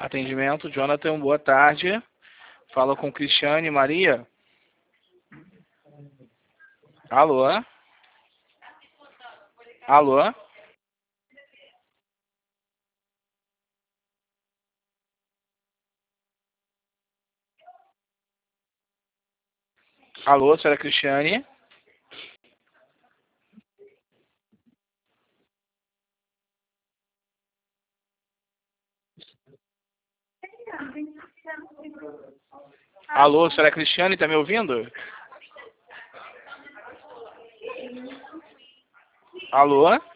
Atendimento, Jonathan, boa tarde. Fala com Cristiane Maria. Alô? Alô? Alô, senhora Cristiane? Alô, senhora Cristiane, tá me ouvindo? Alô?